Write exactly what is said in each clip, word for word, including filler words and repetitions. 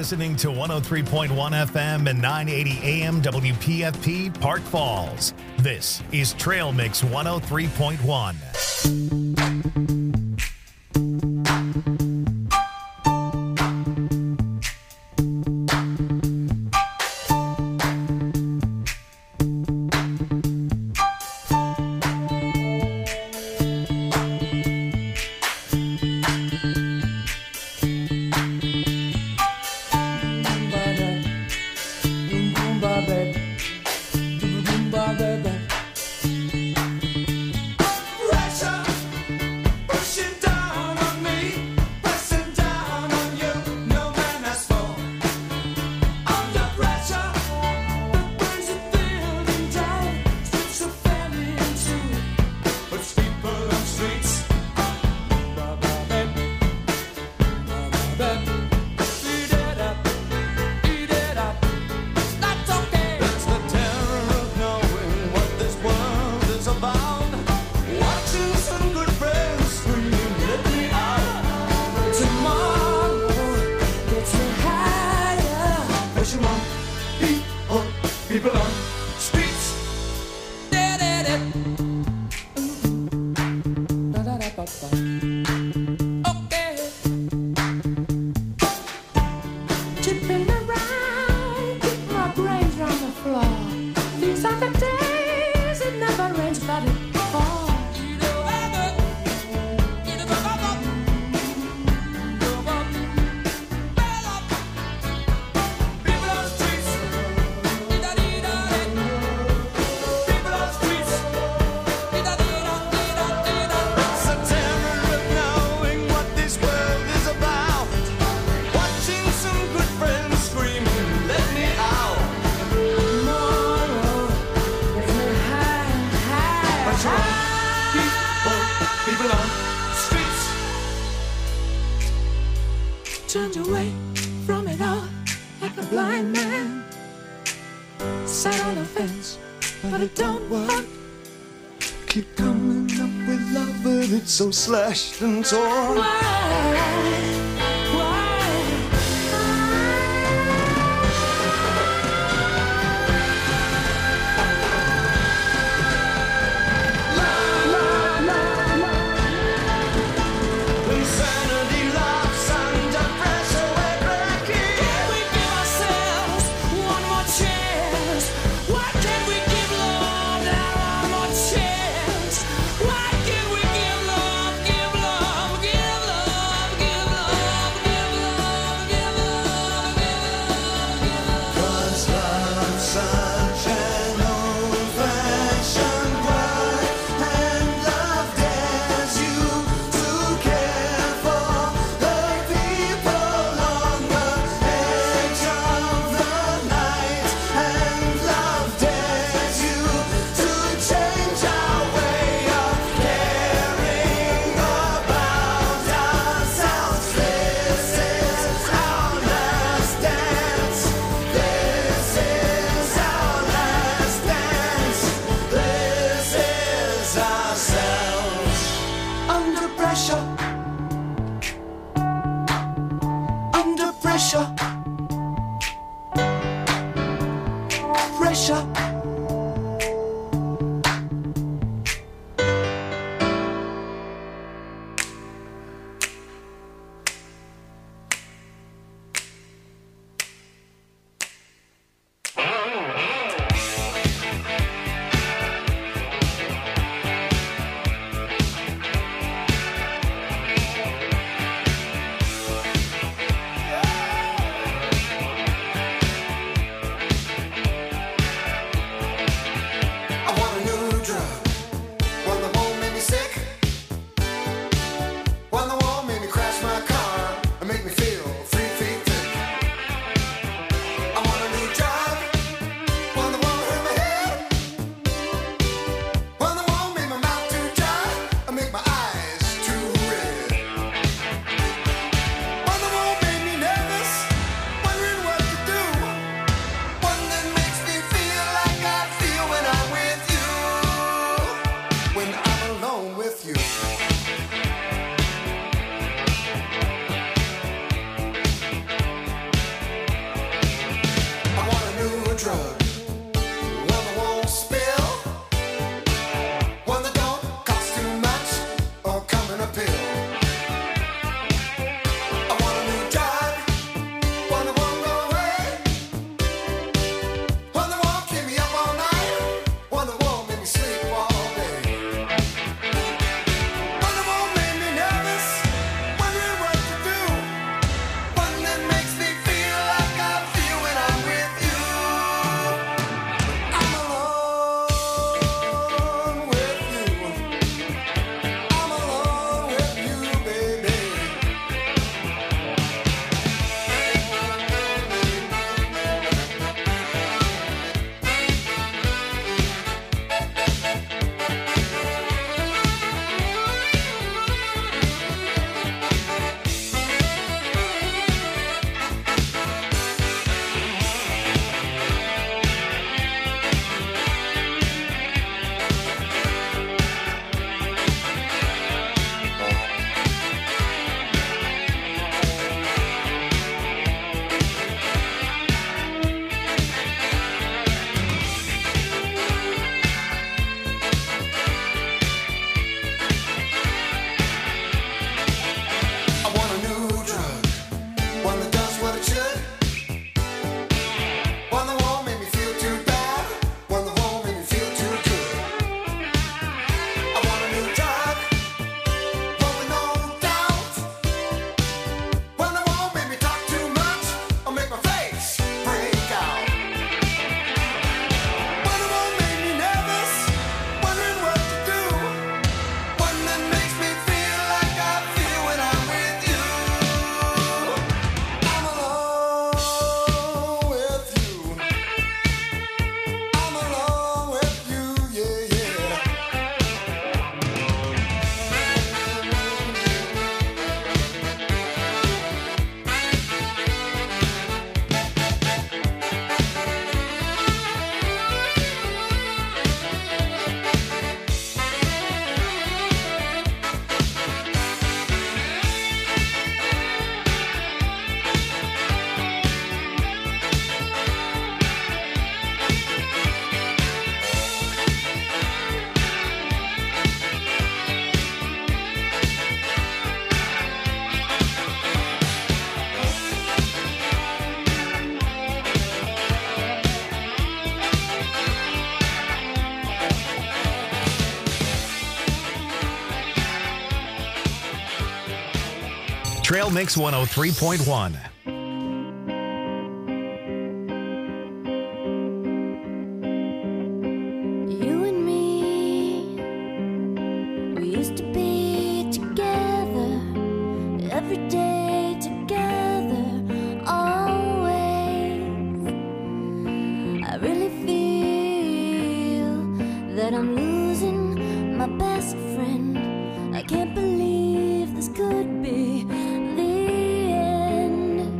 listening to one oh three point one F M and nine eighty A M W P F P Park Falls. This is Trail Mix one oh three point one. Turned away from it all like a blind man. Sat on the fence, but it don't work. Keep coming up with love, but it's so slashed and torn. Why? drug. One that won't spill. One that don't cost too much or come in a pill. I want a new drug. One that won't go away. One that won't keep me up all night. One that won't make me sleep all day. One that won't make me nervous. Wondering what to do. One that makes me feel like I feel when I'm with you. I'm alone with you. I'm alone with you, baby. I want a new drug. One that does what it should. One that won't make me feel too bad. One that won't make me feel too good. I want a new drug. One with no doubt. One that won't make me talk too much or make my face break out. One that won't make me nervous, wondering what to do. One that makes me feel like I feel when I'm with you. I'm alone with you. I'm alone with you, yeah, yeah. Trail Mix one oh three point one. You and me, we used to be together, every day together, always. I really feel that I'm losing my best friend. I can't believe this could be the end.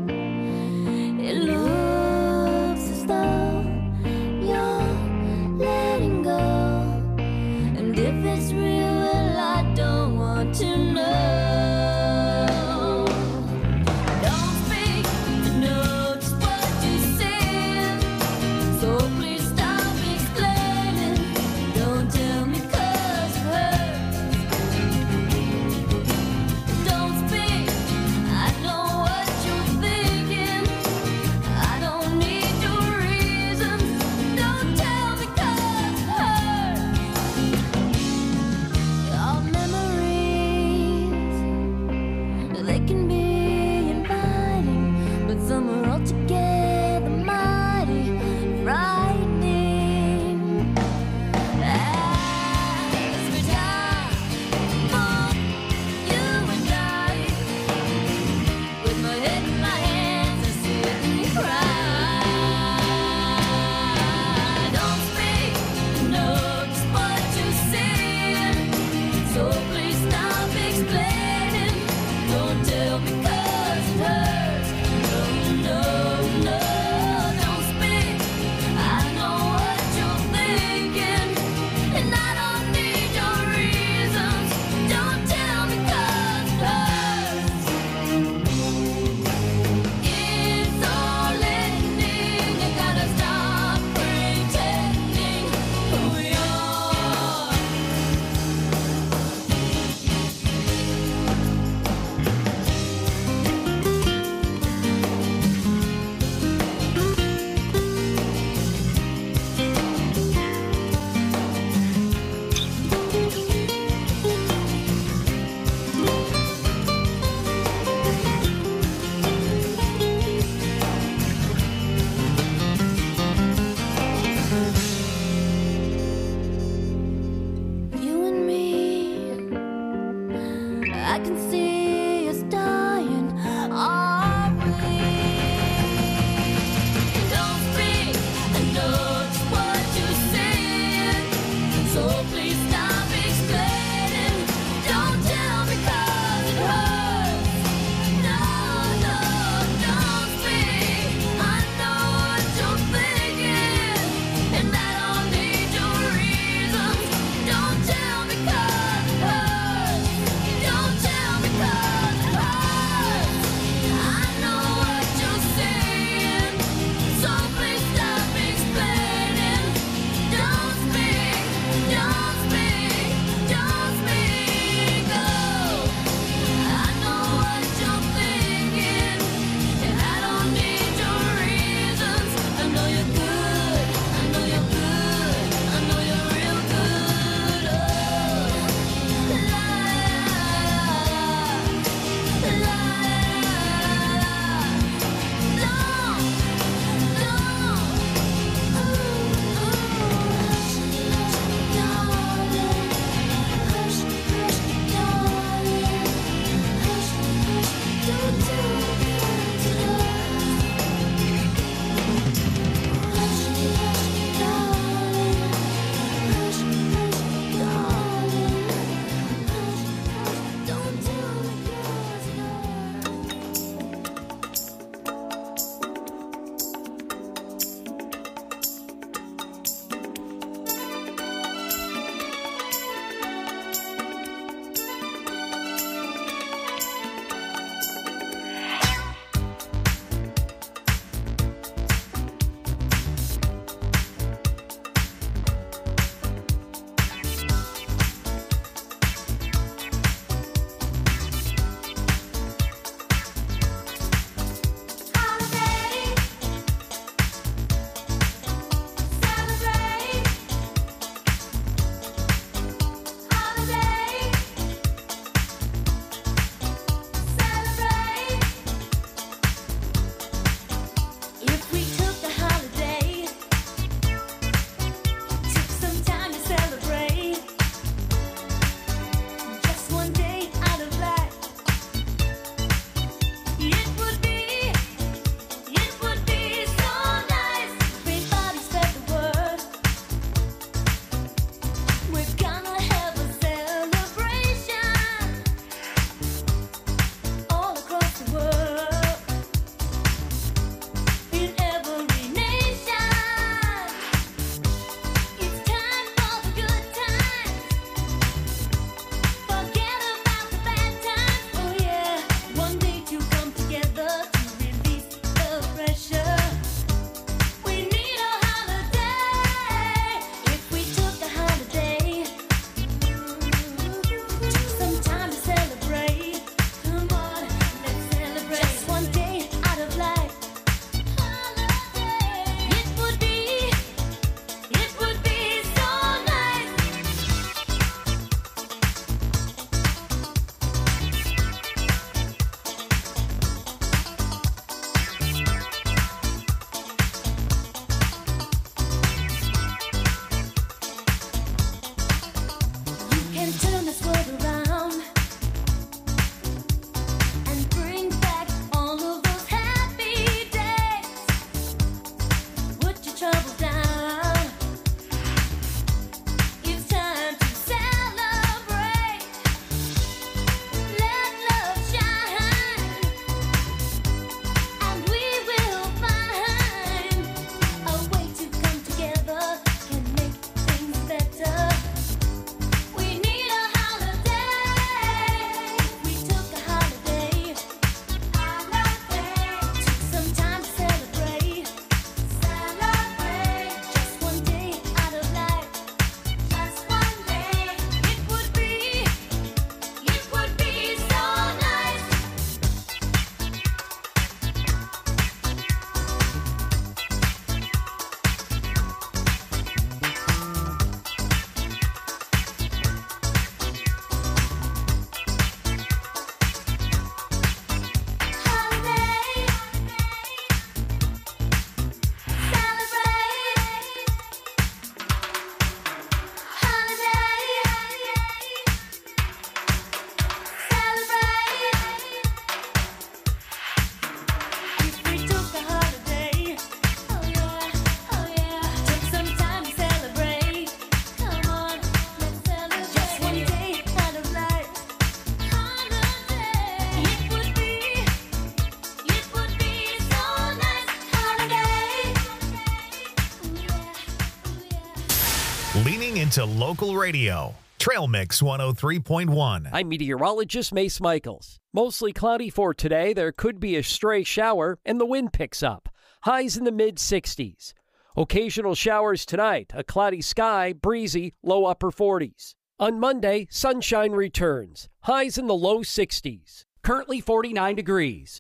to local radio. Trail Mix one oh three point one. I'm meteorologist Mace Michaels. Mostly cloudy for today. There could be a stray shower, and the wind picks up. Highs in the mid sixties. Occasional showers tonight. A cloudy sky, breezy, low upper forties. On Monday, sunshine returns. Highs in the low sixties. Currently forty-nine degrees.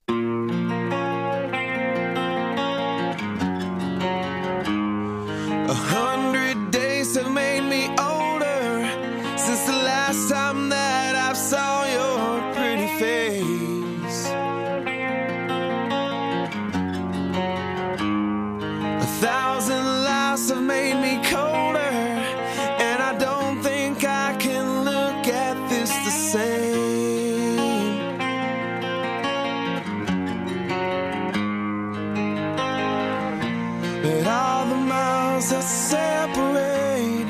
A hundred days have made me older since the last time that I saw your pretty face. A thousand lives have made me colder, and I don't think I can look at this the same. But all the miles that separate,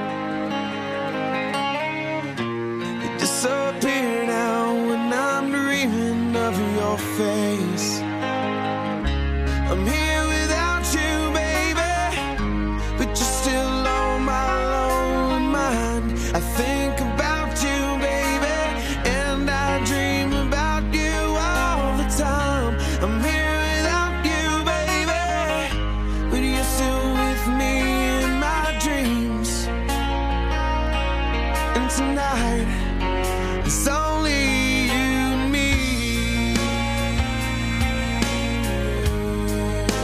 they disappear now when I'm dreaming of your face. I'm here without you, baby, but you're still on my lonely mind. I think about you, baby, and I dream about you all the time. I'm here without you, baby, but you're still with me in my dreams. And tonight, it's only you and me.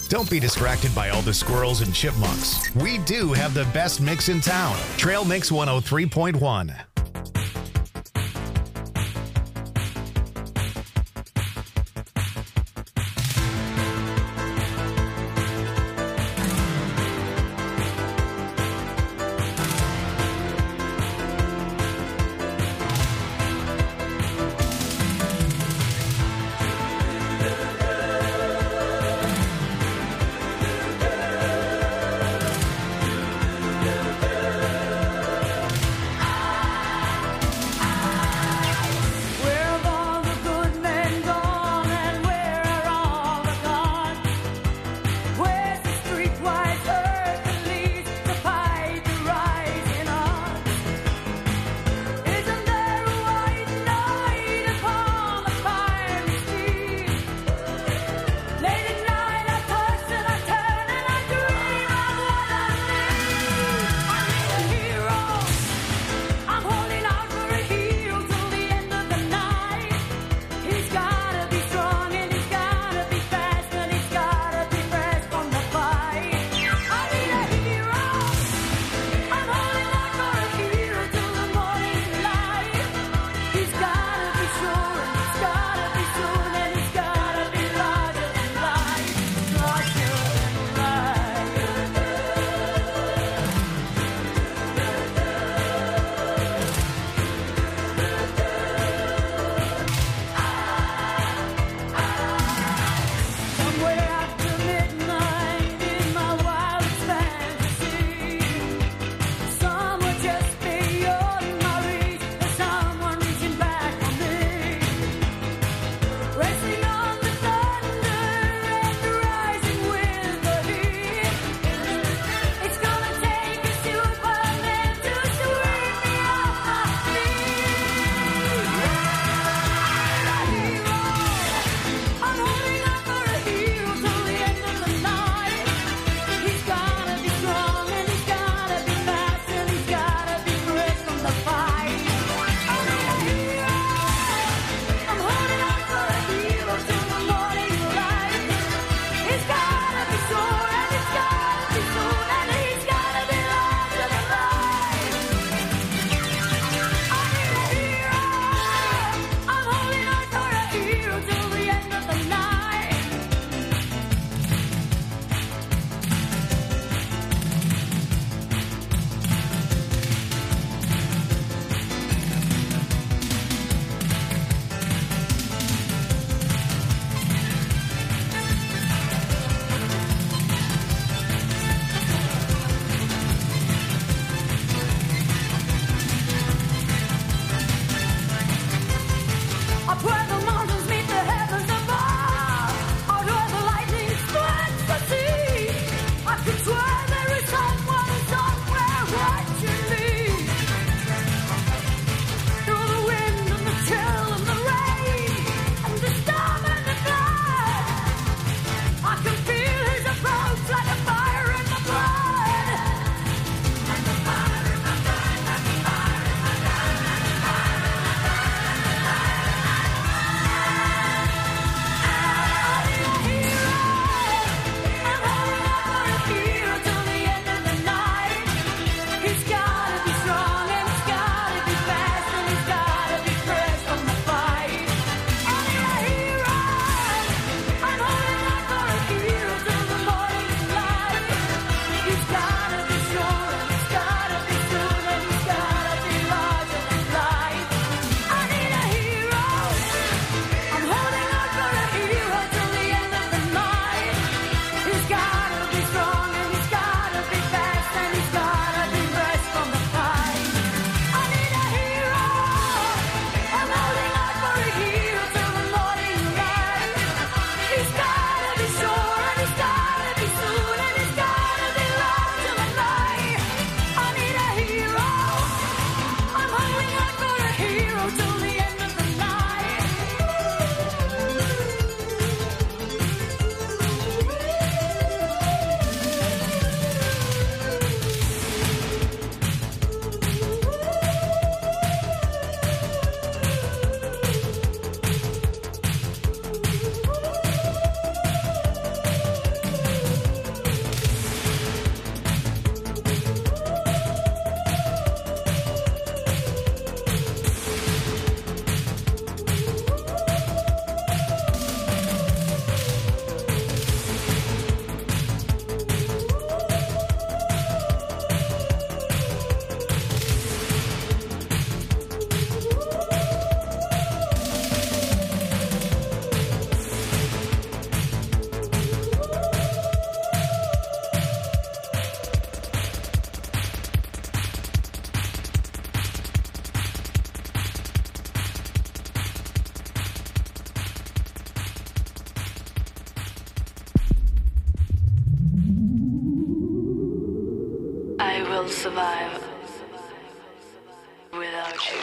Don't be distracted by all the squirrels and chipmunks. We do have the best mix in town. Trail Mix one oh three point one. survive without you.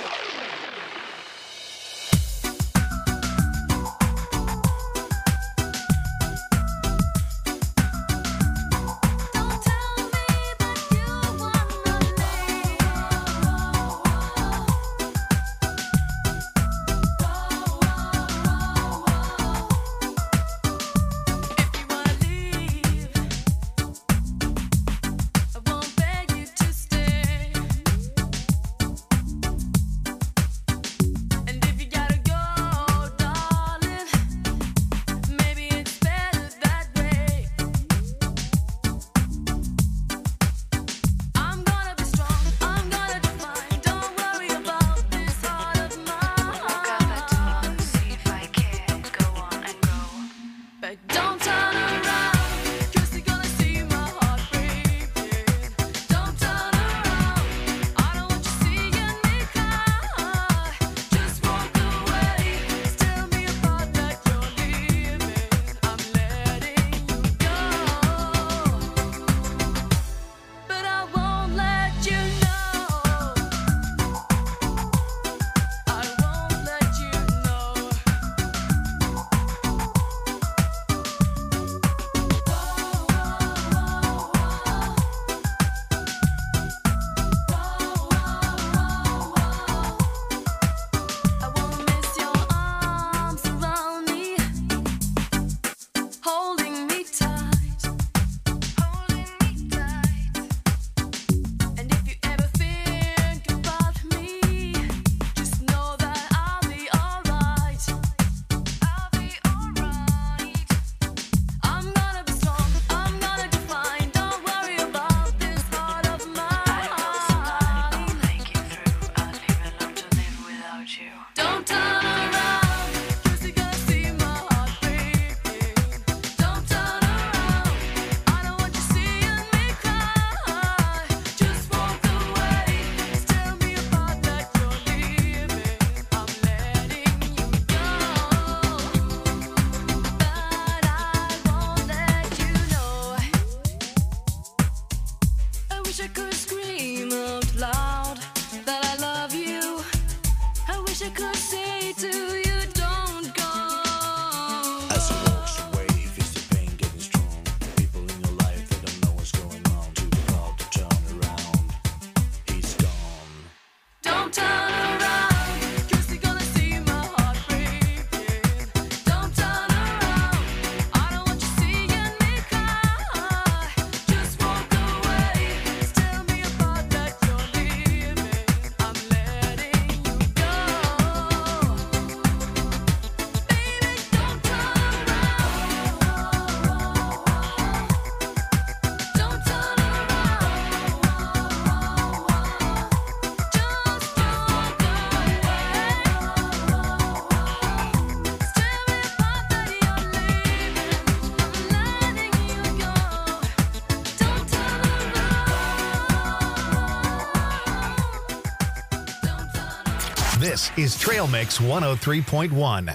This is Trail Mix one oh three point one.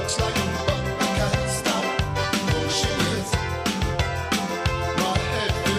My head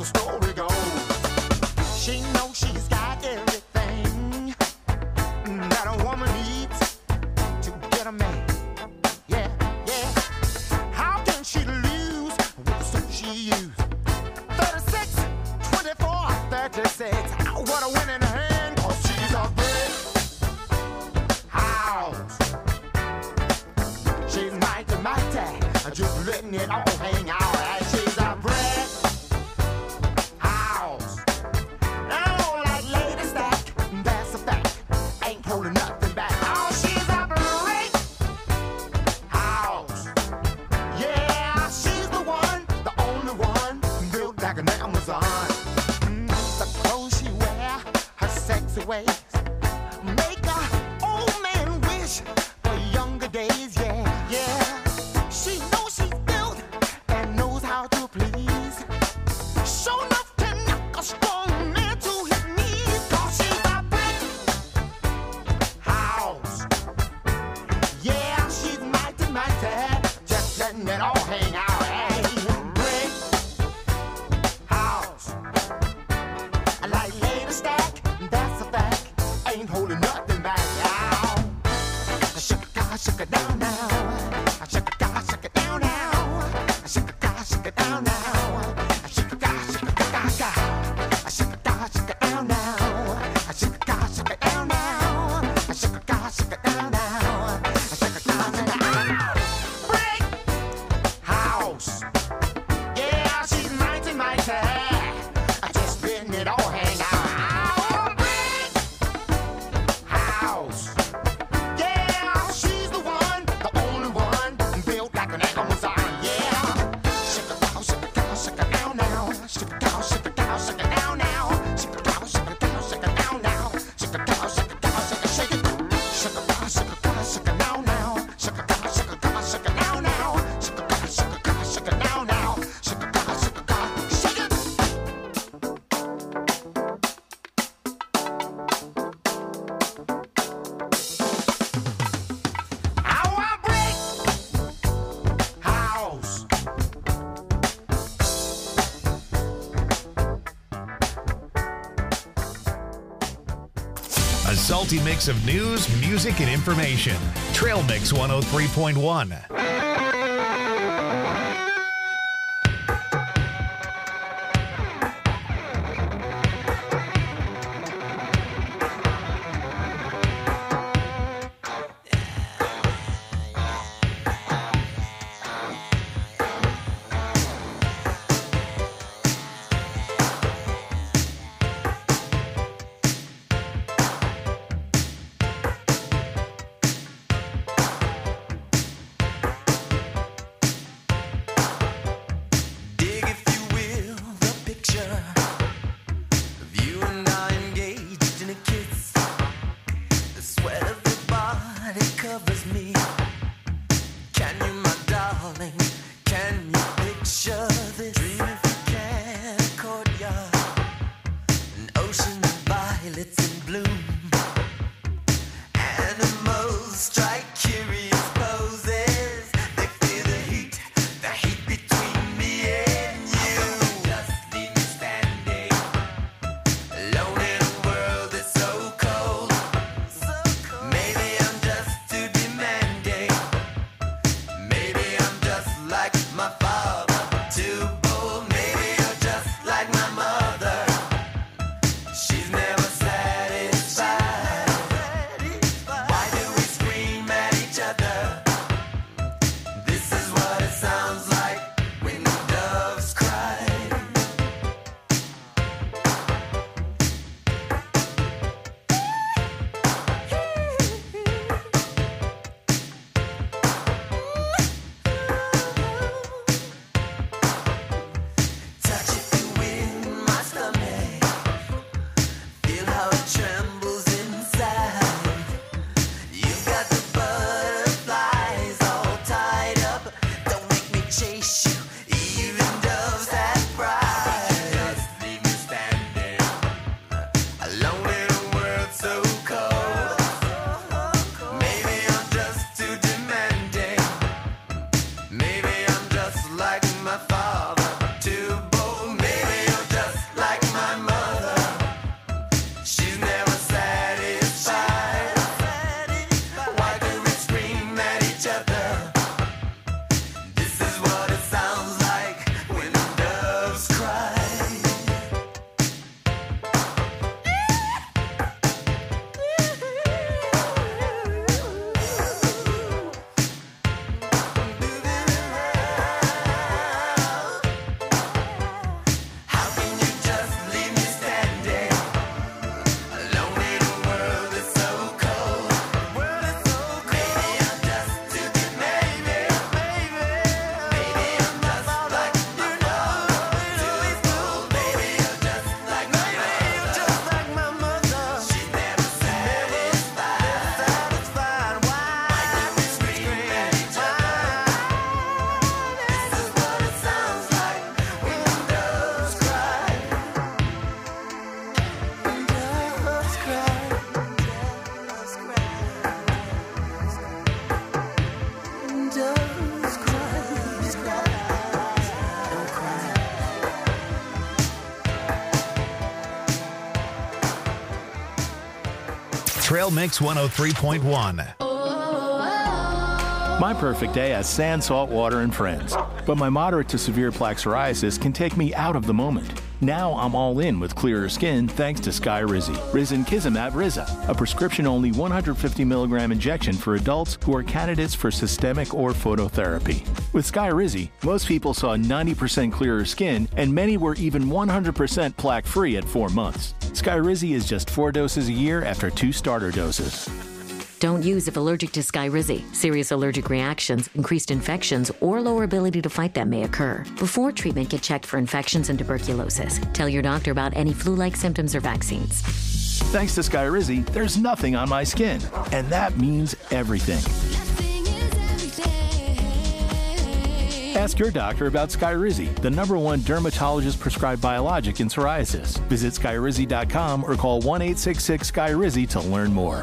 story goes. She knows she's got everything that a woman needs to get a man. Yeah, yeah. How can she lose with the suit she used? thirty-six, twenty-four, thirty-six. What a winning hand, 'cause she's a brick house. She's mighty, mighty, just letting it all hang out. And she's a brick house. Oh, like Lady Stack, that's a fact. Ain't holding nothing back. Oh, she's a brick house. Yeah, she's the one, the only one, built like an Amazon. Mm, the clothes she wear, her sexy ways, make a old man wish for younger days. Yeah, yeah. She knows she's built and knows how to please. Show enough to knock a strong man to his knees. 'Cause she's a brick house. Yeah, she's mighty, mighty, just letting it all hang out. Hey, brick house. Like Lady Stack, that's a fact. Ain't holding nothing back. Now, shake it, God, shake it down now. Shake it, God, shake it down now. Shake it, God, shake it down now. Shake it, God, shake it, God, God. Shake it, God, shake it down now. Shake it, God, shake it down now. Shake it, God, shake it down now. Shake it, God, shake it down. Brick house. Yeah, she's mighty, mighty. Just letting it all hang out. Brick house. Yeah, she's the one, the only one, built like an Amazon. Yeah. Shake it down, shake it down, shake it down now. Shake it down, shake it down, shake it down now. Shake it down, shake it down, shake it down now. Shake it down, shake it down, shake it, shake it. Shake it down, shake it down, shake it down now. Shake it down, shake it down, shake it down now. Shake it down, shake it down, shake it down now. Shake it down, shake it down, shake it. Our brick house. A salty mix of news, music, and information. Trail Mix one oh three point one. Trail Mix one oh three point one. My perfect day has sand, salt water, and friends. But my moderate to severe plaque psoriasis can take me out of the moment. Now I'm all in with clearer skin thanks to Skyrizi. Risankizumab Riza, a prescription-only one hundred fifty milligram injection for adults who are candidates for systemic or phototherapy. With Skyrizi, most people saw ninety percent clearer skin, and many were even one hundred percent plaque-free at four months. Skyrizi is just four doses a year after two starter doses. Don't use if allergic to Skyrizi. Serious allergic reactions, increased infections, or lower ability to fight them may occur. Before treatment, get checked for infections and tuberculosis. Tell your doctor about any flu-like symptoms or vaccines. Thanks to Skyrizi, there's nothing on my skin. And that means everything. Ask your doctor about Skyrizi, the number one dermatologist-prescribed biologic in psoriasis. Visit Skyrizi dot com or call one eight six six Skyrizi to learn more.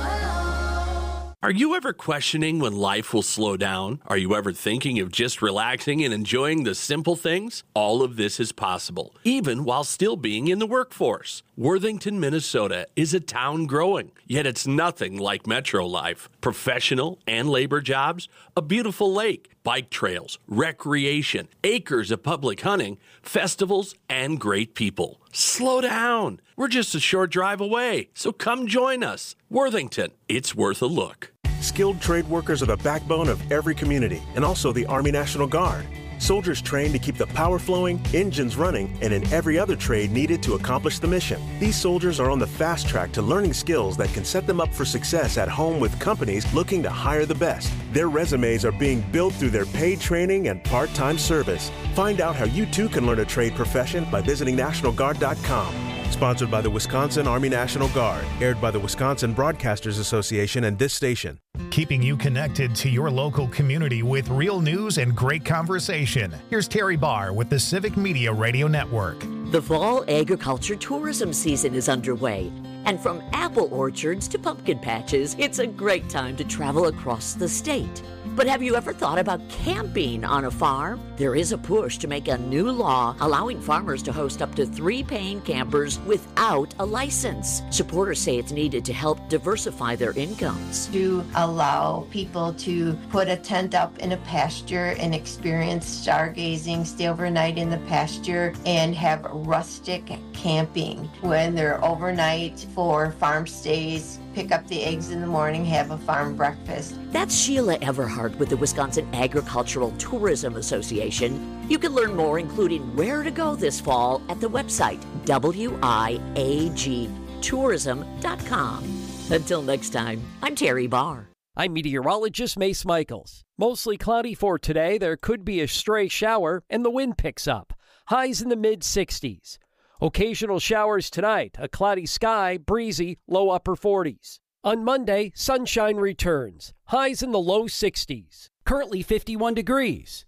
Are you ever questioning when life will slow down? Are you ever thinking of just relaxing and enjoying the simple things? All of this is possible, even while still being in the workforce. Worthington, Minnesota is a town growing, yet it's nothing like metro life. Professional and labor jobs, a beautiful lake, bike trails, recreation, acres of public hunting, festivals, and great people. Slow down. We're just a short drive away, so come join us. Worthington, it's worth a look. Skilled trade workers are the backbone of every community, and also the Army National Guard. Soldiers trained to keep the power flowing, engines running, and in every other trade needed to accomplish the mission. These soldiers are on the fast track to learning skills that can set them up for success at home with companies looking to hire the best. Their resumes are being built through their paid training and part-time service. Find out how you too can learn a trade profession by visiting National Guard dot com. Sponsored by the Wisconsin Army National Guard. Aired by the Wisconsin Broadcasters Association and this station. Keeping you connected to your local community with real news and great conversation. Here's Terry Barr with the Civic Media Radio Network. The fall agriculture tourism season is underway. And from apple orchards to pumpkin patches, it's a great time to travel across the state. But have you ever thought about camping on a farm? There is a push to make a new law allowing farmers to host up to three paying campers without a license. Supporters say it's needed to help diversify their incomes. To allow people to put a tent up in a pasture and experience stargazing, stay overnight in the pasture, and have rustic camping when they're overnight for farm stays. Pick up the eggs in the morning, have a farm breakfast. That's Sheila Everhart with the Wisconsin Agricultural Tourism Association. You can learn more, including where to go this fall, at the website W I A G tourism dot com. Until next time, I'm Terry Barr. I'm meteorologist Mace Michaels. Mostly cloudy for today. There could be a stray shower, and the wind picks up. Highs in the mid sixties. Occasional showers tonight, a cloudy sky, breezy, low upper forties. On Monday, sunshine returns, highs in the low sixties. Currently fifty-one degrees.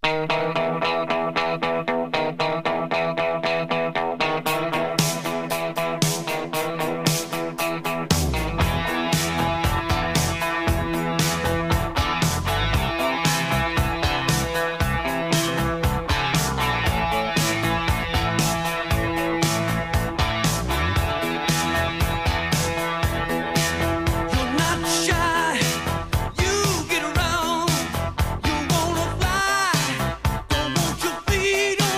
Feet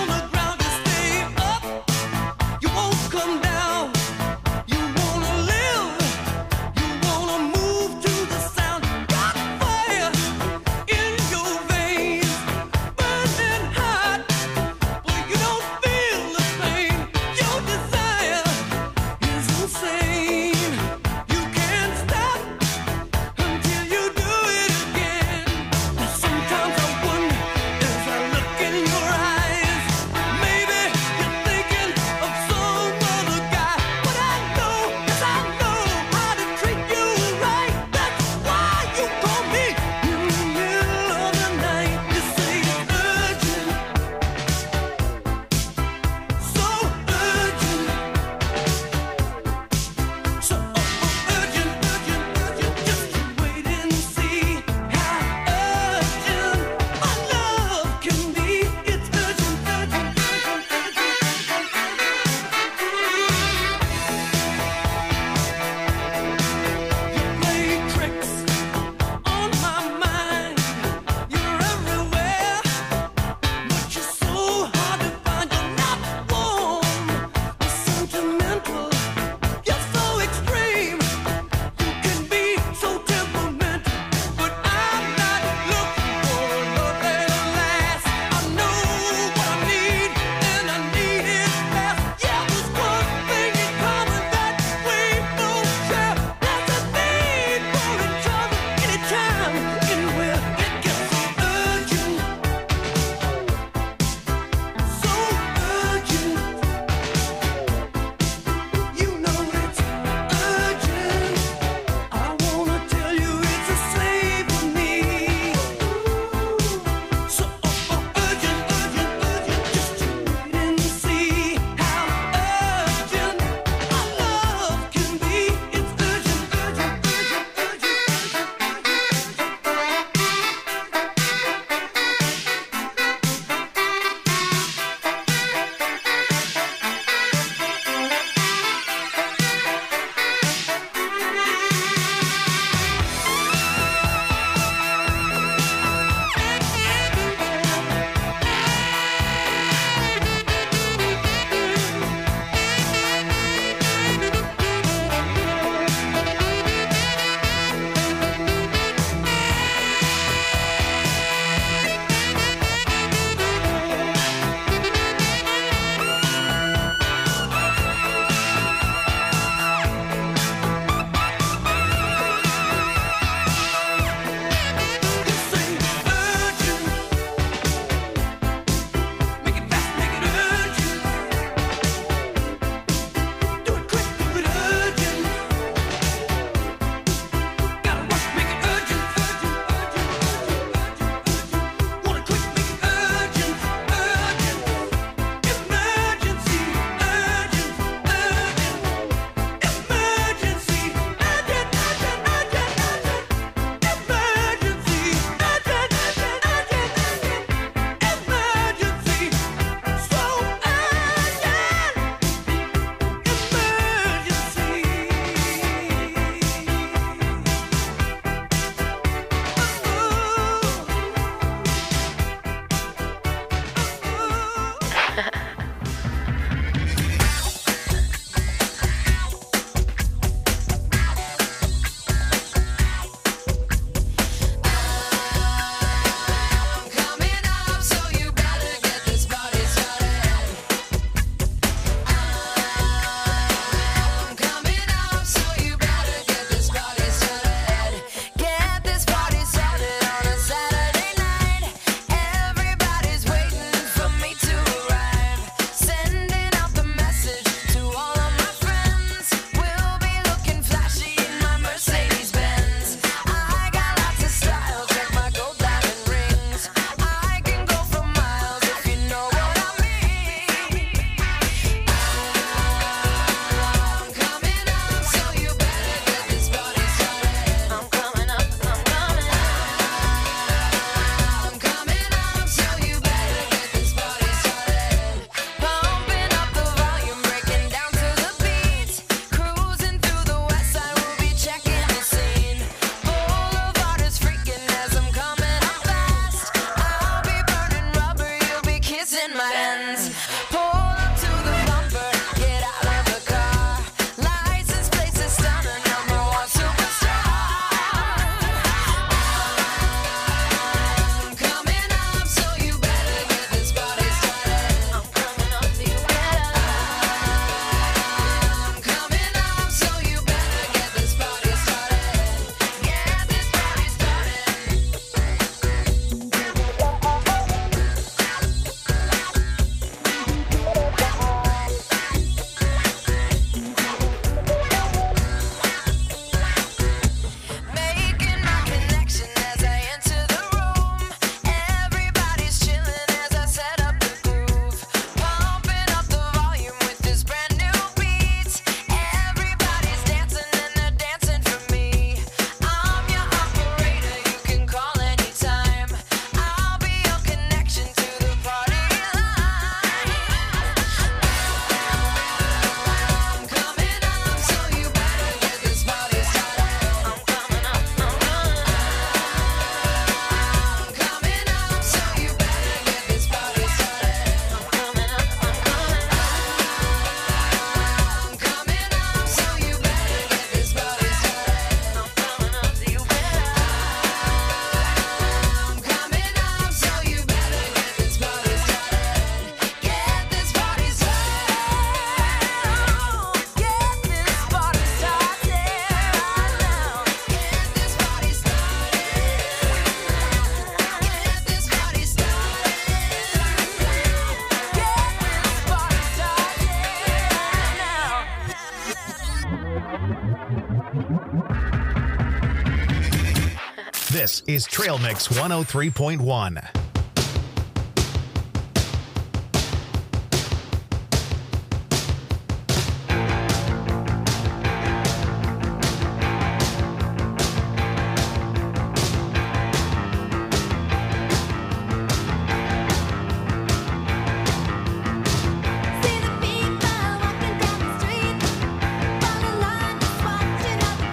This is Trail Mix one oh three point one.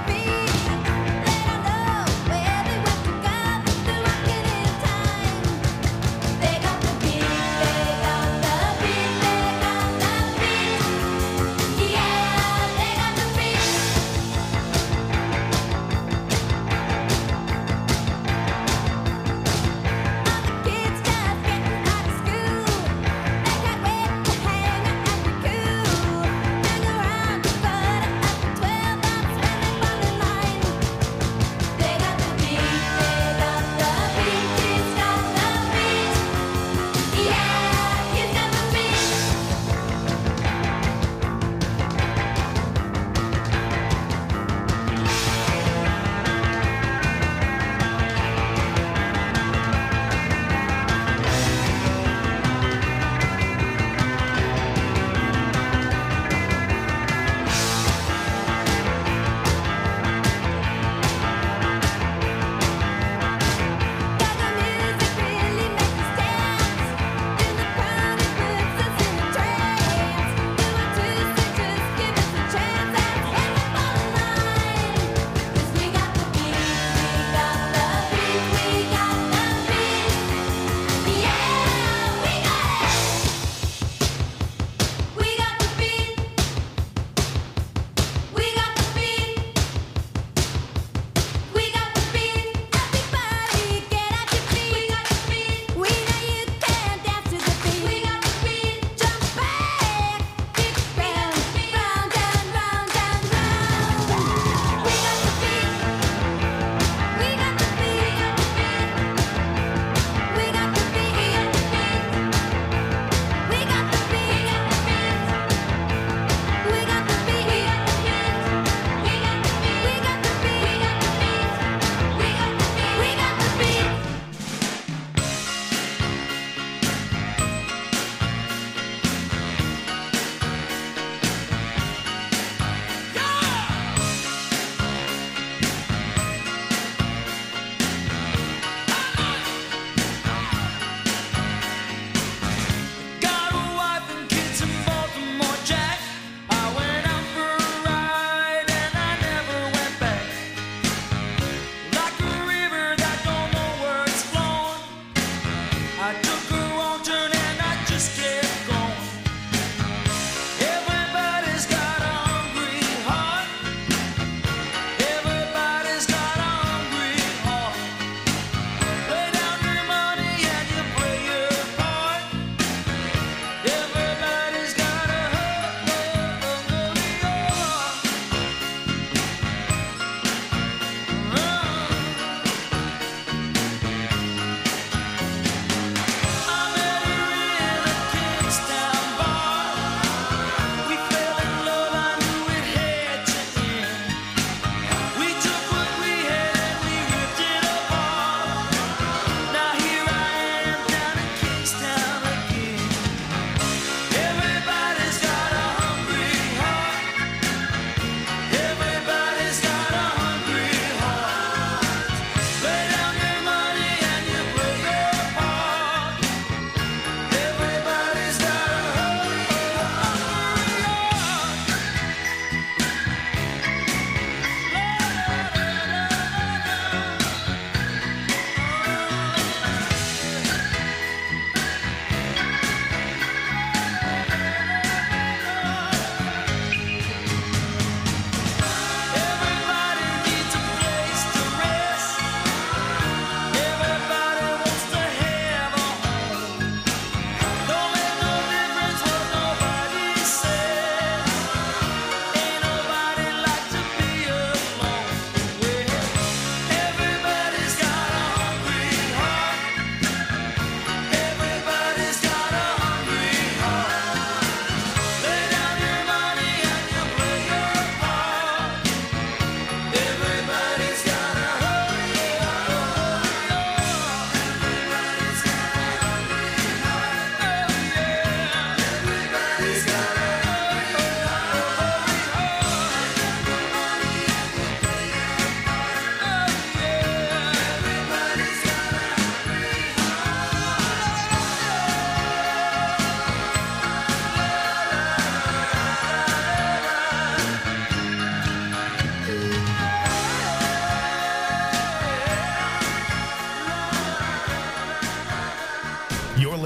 Where they went together through walking in time.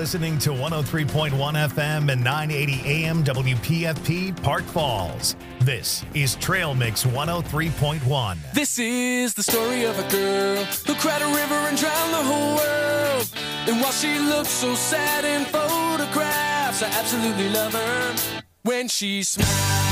listening to one oh three point one F M and nine eighty A M W P F P Park Falls. This is Trail Mix one oh three point one. This is the story of a girl who cried a river and drowned the whole world. And while she looks so sad in photographs, I absolutely love her when she smiles.